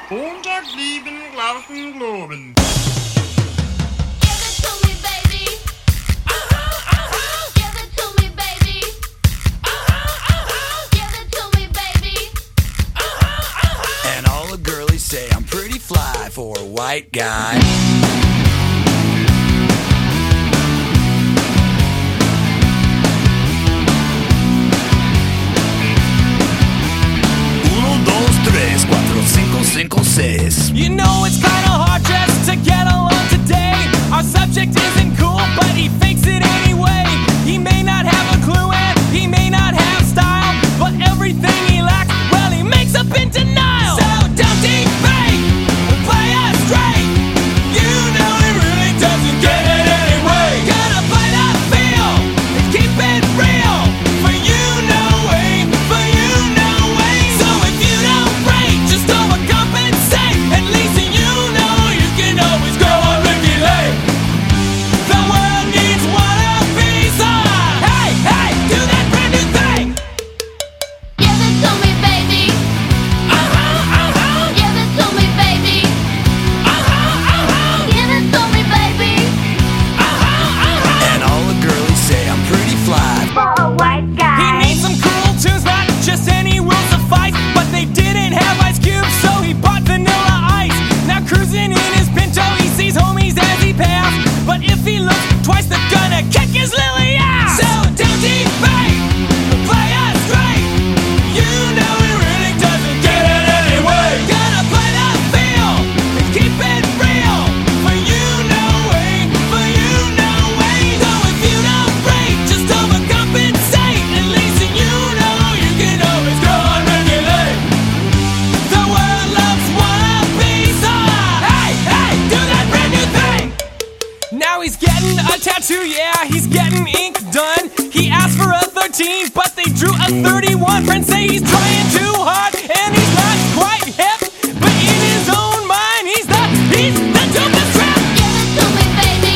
Unterblieben glauben globen. Give it to me, baby. Give it to me, baby. Give it to me, baby. And all the girlies say I'm pretty fly for a white guy. Uno, dos, tres, cuatro, cinco, cinco, seis. You know it's kinda hard just to get along today. Our subject isn't cool, but he fakes it anyway. He may not have a clue and he may not have style, but everything he lacks, well, he makes up in denial. So don't defame or play us straight. You know he really doesn't get it anyway. Gotta play that feel and keep it real. For you, no way. For you, no way. So if you don't break, just overcompensate. At least you know you can always go on Ricky Lake. The world needs one of these. Hey, hey, do that brand new thing. Give it to me, baby. Give it to me, baby. Give it to me, baby. And all the girlies say I'm pretty fly. For a white He guy. needs some cool tunes, not just any will suffice. But they didn't have Ice Cube, so he bought Vanilla Ice. Now cruising in his Pinto, he sees homies as he passed. But if he looks twice, they're gonna kick his lily ass. So don't debate, play us straight. You know he really doesn't get it anyway. Gotta play that feel and keep it real. For you, no way. For you, no way. So if you don't break, just overcompensate. At least you know you can always go on regulate. The world loves one piece. Hey, hey, do that brand new thing. Now he's getting a tattoo, yeah, he's getting ink done. He asked for a 13, but they drew a 31. Friends say he's trying too hard, and he's not quite hip. But in his own mind, he's the dopest rap. Give it to me, baby.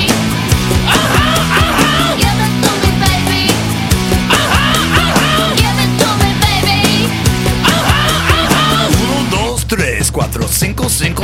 Give it to me, baby. Give it to me, baby. Uno, dos, tres, cuatro, cinco, cinco,